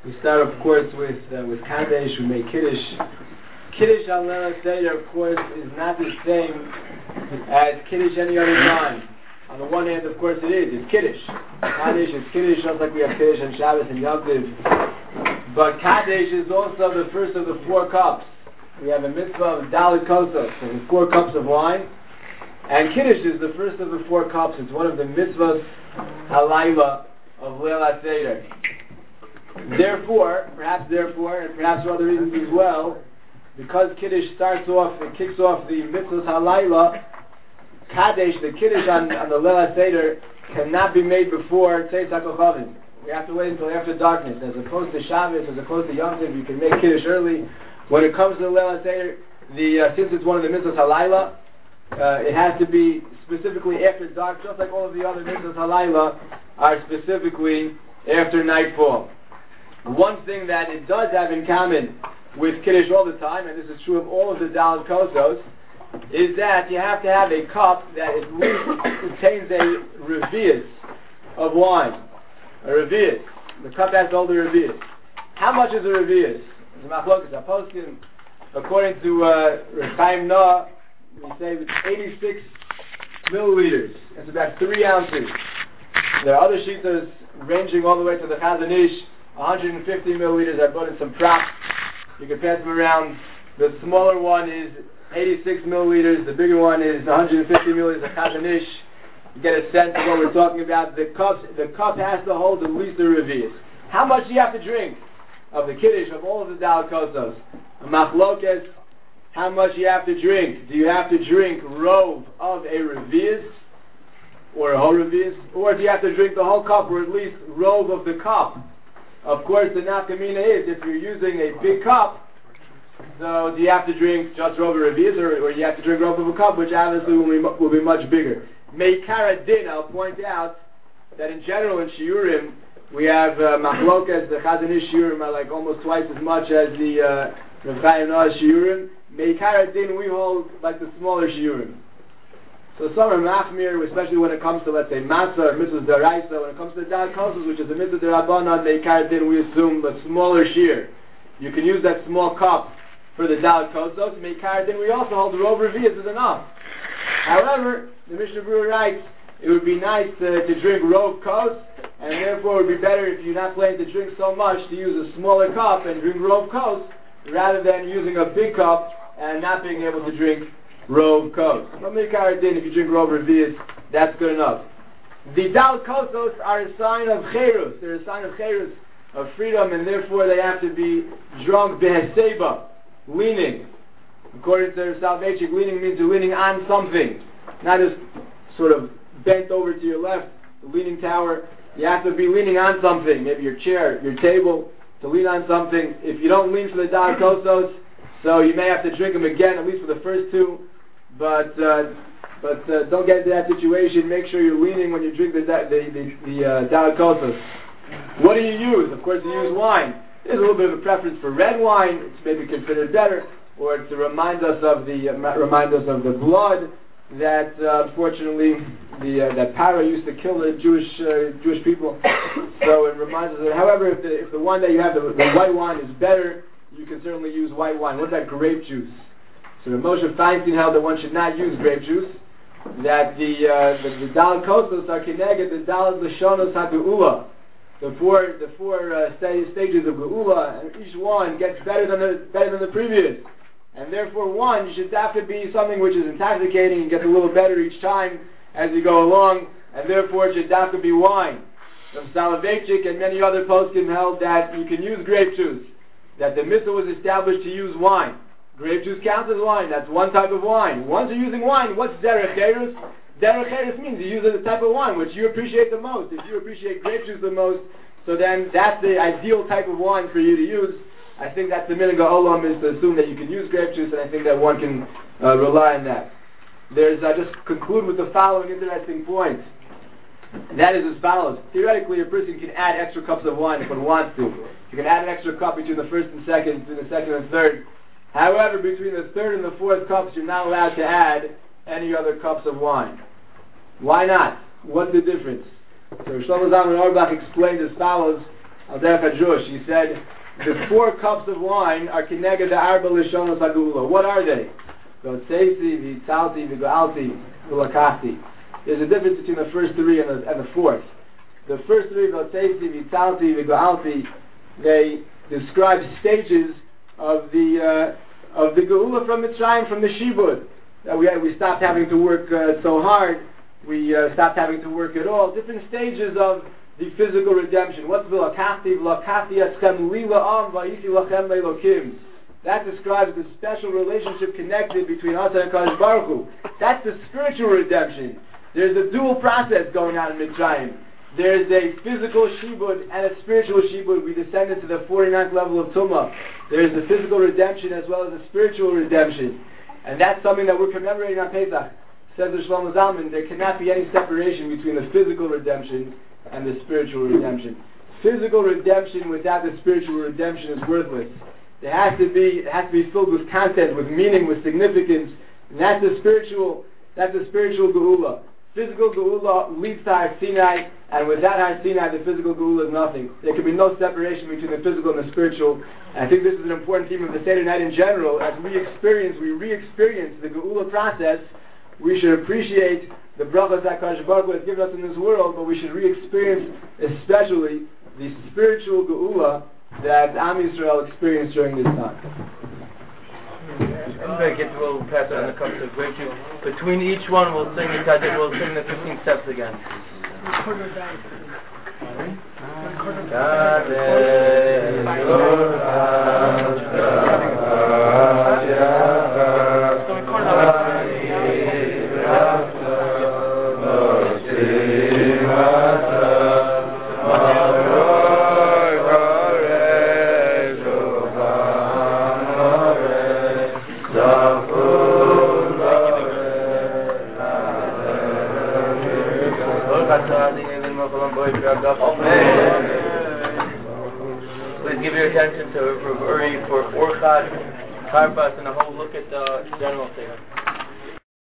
We start, of course, with Kadesh. We make Kiddush. Kiddush on Leil Seder, of course, is not the same as Kiddush any other time. On the one hand, of course, it is. It's Kiddush. Kadesh is Kiddush, just like we have Kiddush on Shabbos and Yom Tov. But Kadesh is also the first of the 4 cups. We have a mitzvah of Dalit Kosos, so the 4 cups of wine. And Kiddush is the first of the 4 cups. It's one of the mitzvahs halayla of Leil Seder. Therefore, and perhaps for other reasons as well, because Kiddush kicks off the mitzvahs halayla, Kadesh, the Kiddush on the Leil Seder, cannot be made before Tzeis HaKochavim. We have to wait until after darkness. As opposed to Shabbos, as opposed to Yom Tov, you can make Kiddush early. When it comes to the Leil Seder, since it's one of the mitzvahs halayla, it has to be specifically after dark, just like all of the other mitzvahs halayla are specifically after nightfall. One thing that it does have in common with Kiddush all the time, and this is true of all of the Dalit Kosos, is that you have to have a cup that at least contains a revius of wine. A revius. The cup has to hold a revius. How much is a revius? The Machlokas HaPoskim, according to Reb Chaim Noah, we say it's 86 milliliters. It's about 3 ounces. There are other shitas ranging all the way to the Chazon Ish, 150 milliliters. I brought in some props. You can pass them around. The smaller one is 86 milliliters. The bigger one is 150 milliliters of Chazon Ish. You get a sense of what we're talking about. The cup has to hold at least a revius. How much do you have to drink of the Kiddush, of all of the Dalit Kosos? A Machlokas, how much you have to drink? Do you have to drink rove of a revius, or a whole revius, or do you have to drink the whole cup, or at least rove of the cup? Of course, the nafkamina is, if you're using a big cup, so do you have to drink just rove of a revius, or you have to drink rove of a cup, which obviously will be much bigger. Meikara din, I'll point out that in general in shiurim, we have machlokas, the Chazon Ish shiurim are like almost twice as much as the Reb Chaim Noah shiurim. Meikara din, we hold like the smaller shiurim. So some are machmir, especially when it comes to, let's say, matzah or mitzvah daraisa. When it comes to Dalit Kosos, which is a mitzvah derabanan, meikara din, we assume a smaller shiur. You can use that small cup for the Dalit Kosos. Meikara din, we also hold the rove revius is enough. However, the Mishnah Berurah writes, it would be nice to drink rove kos, and therefore it would be better if you're not planning to drink so much to use a smaller cup and drink rove kos, rather than using a big cup and not being able to drink rove kos. But Meikara din, if you drink rove revius, that's good enough. The Dalit Kosos are a sign of cherus. They're a sign of cherus, of freedom, and therefore they have to be drunk beheseba, leaning. According to Soloveitchik, leaning means you're leaning on something, not just sort of bent over to your left, the leaning tower. You have to be leaning on something, maybe your chair, your table, to lean on something. If you don't lean for the Dalit Kosos, so you may have to drink them again, at least for the first 2. But don't get into that situation. Make sure you're leaning when you drink the Dalit Kosos. What do you use? Of course, you use wine. There's a little bit of a preference for red wine. It's maybe considered better, or to remind us of the blood that unfortunately that Para used to kill the Jewish people. So it reminds us that. However, if the one that you have, the white wine, is better, you can certainly use white wine. What about grape juice? So Moshe Feinstein held that one should not use grape juice. That the Dalit Kosos are kineged the Dalit Lashonos HaGeula. The four stages of Geula, and each one gets better than the previous. And therefore one should have to be something which is intoxicating and gets a little better each time as you go along, and therefore it should have to be wine. From Soloveitchik and many other poskim held that you can use grape juice, that the mitzvah was established to use wine. Grape juice counts as wine, that's one type of wine. Once you're using wine, what's derech cherus? Derech cherus means you use the type of wine which you appreciate the most. If you appreciate grape juice the most, so then that's the ideal type of wine for you to use. I think that's the minhag ha'olam, is to assume that you can use grape juice, and I think that one can rely on that. I just conclude with the following interesting point. That is as follows. Theoretically, a person can add extra cups of wine if one wants to. You can add an extra cup between the first and second, between the second and third. However, between the third and the fourth cups, you're not allowed to add any other cups of wine. Why not? What's the difference? So Shlomo Zalman Auerbach explained as follows. Al Derech HaDrush. He said, the 4 cups of wine are Kineged the Arba Lishonos HaGeula. What are they? V'otzeisi, v'yitzalti, v'go'alti, v'lakachti. There's a difference between the first 3 and the 4th. The first 3, v'otzeisi, v'yitzalti, v'go'alti, they describe stages of the Geula from Mitzrayim, from the Shibud. We stopped having to work so hard. We stopped having to work at all. Different stages of the physical redemption. What's v'lakachti? V'lakachti eschem li la'am v'yisi lachem le'elokim. That describes the special relationship connected between us and Kadosh Baruch Hu. That's the spiritual redemption. There's a dual process going on in Mitzrayim. There's a physical shibud and a spiritual shibud. We descended to the 49th level of Tumah. There's the physical redemption as well as the spiritual redemption. And that's something that we're commemorating on Pesach. Says the Shlomo Zalman, there cannot be any separation between the physical redemption and the spiritual redemption. Physical redemption without the spiritual redemption is worthless. It has to be filled with content, with meaning, with significance. And that's the spiritual Geula. Physical Geula leads to Har Sinai, and without Har Sinai, the physical Geula is nothing. There can be no separation between the physical and the spiritual. And I think this is an important theme of the Seder night in general. As we re-experience the Geula process, we should appreciate the brachas that HaKadosh Baruch Hu has given us in this world, but we should re-experience especially the spiritual Geula that Am Yisrael experienced during this time. We'll pass it on the cup to grape juice. Between each one, we'll sing the 15 steps again. Please give your attention to Rav Uri for Orchad, Karpas, and a whole look at the general thing.